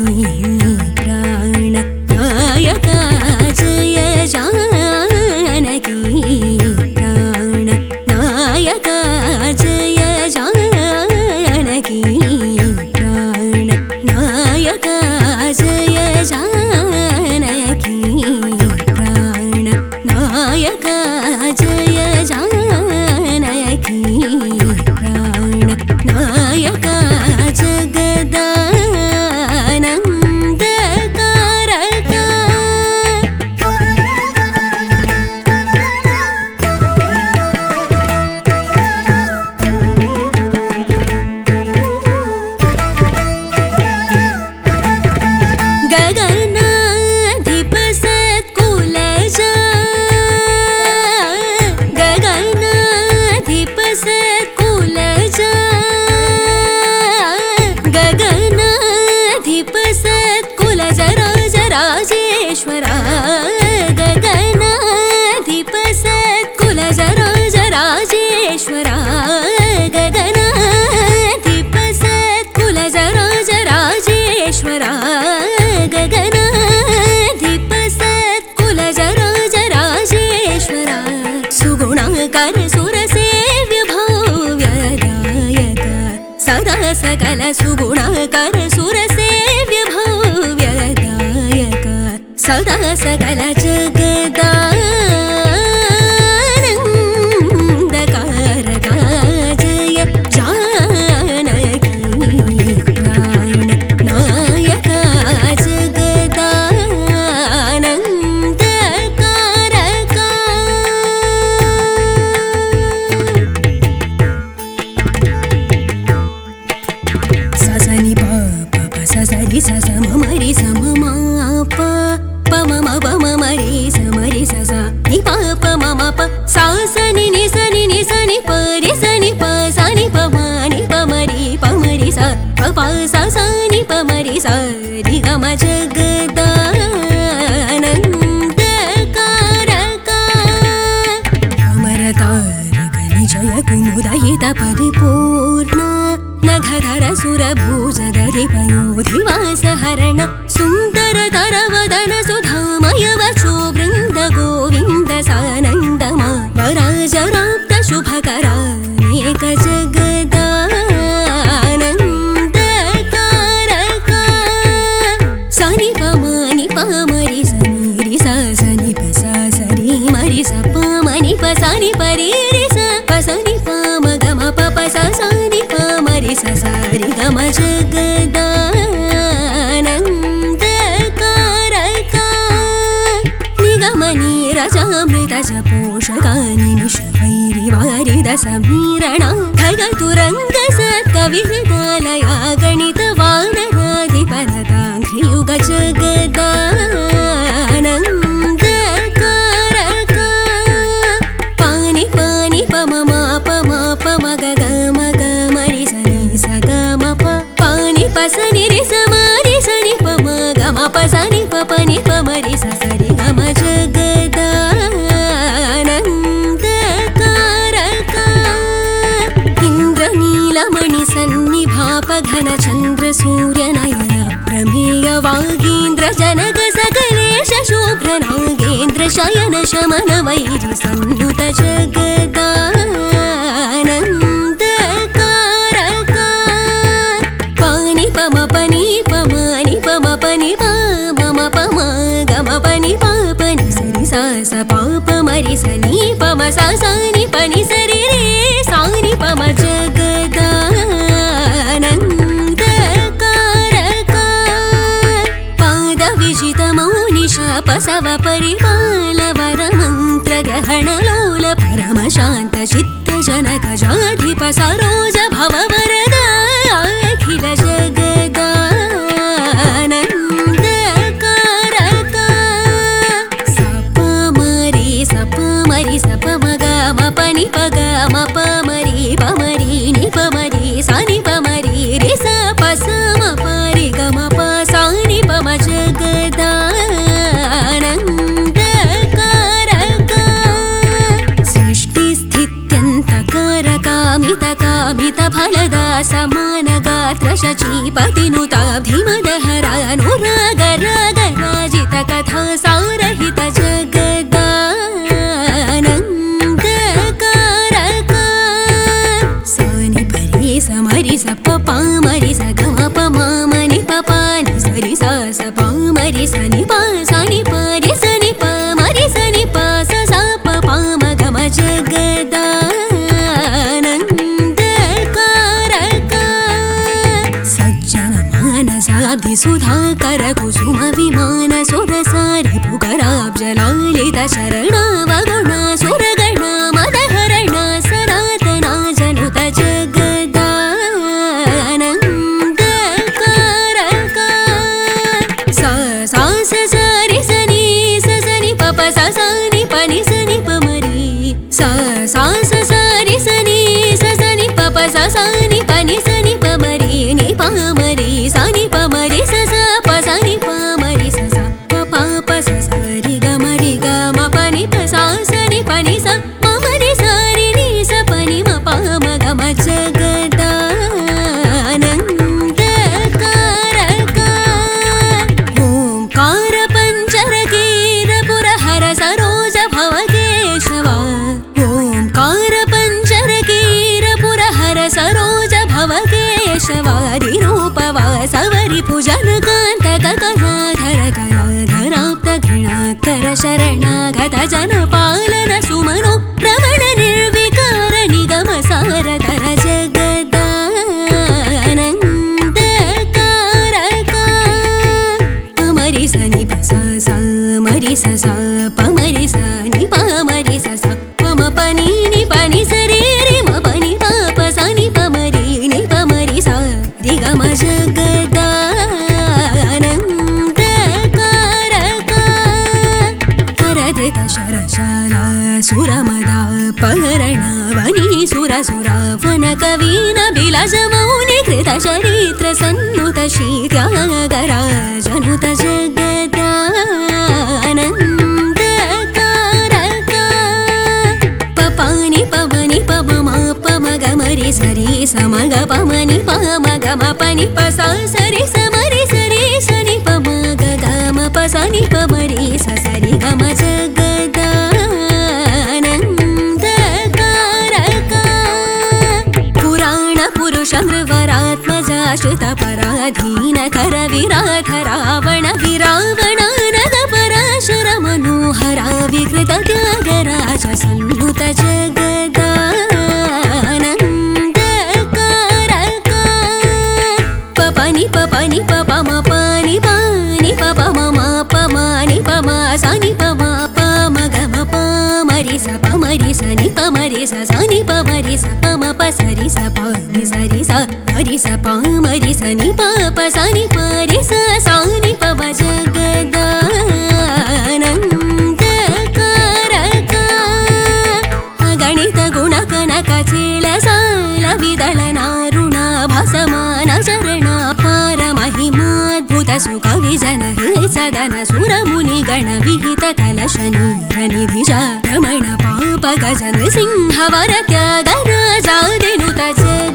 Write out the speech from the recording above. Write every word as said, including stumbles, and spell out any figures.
सकल सुगुणाकर सुरसेव्य भव्यदायक सदा सकल जगदानन्दकारक जय जानकी प्राणनायक जगदानन्दकारक ससनि प प ससरि सस ममरि सम मा प प मम प ममरि समरि सस नि प प मम प सा सनि नि सनि नि सनि प रि सनि प सनि प म नि प मरि प मरि स प प स स नि प मरि स रि ग म जगदानन्दकारक अमरतारक निजय कुमुदहित परिपूर्ण नखधर सुरभुजधरि पयोधिवास हरण सुन्दर तरवदन सुधामय वचो वृन्द गोविन्द सानन्दमा वराजराप्त शुभकरा एक जगदानन्दकारक सनि प म नि प मरि सनि रि स सनि प स सरि मरि स प म नि प सनि प रि रि स प सनि प म ग म प प स स नि प मरि स स रि ग म जगदानन्दकारक निगम नीरजामृत पोषका निमिष वैरिवारिद समीरण खगतुरङ्ग सत्कविहृदालया गणित वानराधिपरताङ्घ्रियुग जगदानन्दकारक पानि पानि प म म प म प म ग ग म ग म रि स नि स ग म प पानि प स नि रि स म रि स नि प म ग म प स नि प प नि प म रि स स रि ग म जगदानन्दकारक इन्द्रनीलमणि सन्निभाप घन चन्द्र सूर्यनयन प्रमेय वागीन्द्र जनक सकलेश शुभ्र नागेन्द्र शयन शमन वैरि संयुत जगदानन्दकारक पानि प म प नि प म नि प म प नि प म म प म ग म प नि प प नि स रि स स प प म रि स नि प म स स नि प नि स रि रे सा नि प म जगदानन्दकारक पाद विजित मौनि शाप सव परिपाल वर मन्त्र ग्रहण लोल परम शान्त चित्त जनक जाधिप सरोज भव वरद अखिल जगदानन्दकारक स प म रि स प म रि स प म ग म प नि प ग म प म रि प म रि नि प म रि स नि प म रि रि स प स म प रि ग म प सा नि प म जगदानन्दकारक सृष्टिस्थित्यन्तकारकामित कामित फलदा समान गात्र शचीपतिनुताब्धिमदहरा अनुराग राग राजित कथा सारहित जगदानन्दकारक सानि परि समरि स प प मरि स ग म प म म नि प प नि स रि स स प मरि स नि प स नि प रि स नि प मरि स नि प स स प प म ग म जगदानन्दकारक सज्जन मानसाब्धि सुधाकर कुसुम विमान सुरसारि पुकराब्जलालित शरणावगुण सुरगण मदहरण सनातना जनुत जगदानन्दकारक सा सा स स रि स नि स स नि प प स स नि प नि स नि प म रि सा सा स स रि स नि स स नि प प स स नि प नि स नि प म रि नि प म रि स नि प म रि स स प स नि प म रि स स प प प स स रि ग म रि ग म प नि प स स नि प नि स प म रि स रि नि स प नि म प म ग म जगदानन्दकारक ओंकार पंचर कीर पुरहर सरोज भव केशव ओंकार पंचर कीर पुरहर सरोज भव केशवारि रूपव सवरि भुजन कांत ककराधर कराधराप्त घृणाकर शरणागत जन पालन सुमनो रमण निर्विकार निगम सारधर जगदानन्दकारक मरि स नि प स स मरि स स प मरि स नि प मरि स स प म प नि नि प नि स रि रि म प नि प प स नि प म रि नि प म रि स रि ग म जगदानन्दकारक हरधृत शरशाला सुरमदा पहरण वनि सुरसुरा वन कवीन बिलज मौनि कृत चरित्र सन्नुत शीत्यागरा जनुत जगदानन्दकारक पपानि पवनि पव म प म ग म रि स रि स म ग प म नि प म ग म प नि प स स रि स म रि स रि स नि प म ग ग म प स नि प म रि स स रि ग म जगदानन्दकारक पुराण पुरुष नृवरात्मजाश्रित पराधीन कर विराध रावण विरावणानद पराशर मनोहरा विकृत त्यागराज सन्नुत जगदानन्दकारक पपनि पपनि पप म पनि पनि पप म म प म नि प म स नि प म प म ग म प म रि स प म रि स नि प म रि स स नि प म रि स प म प स रि स प नि स रि स म रि स प म रि स नि प प स नि प रि स स नि प म जगदानन्दकारक अगणित गुण कनक चील साल विदल नारुण भसमान चरण पार महिमाद्भुत सुख विजन हृ सदन सुर मुनि गण विहित कलश नीर निधिज रमण पाप गजन सिंह वर त्याग राजादिनुत जग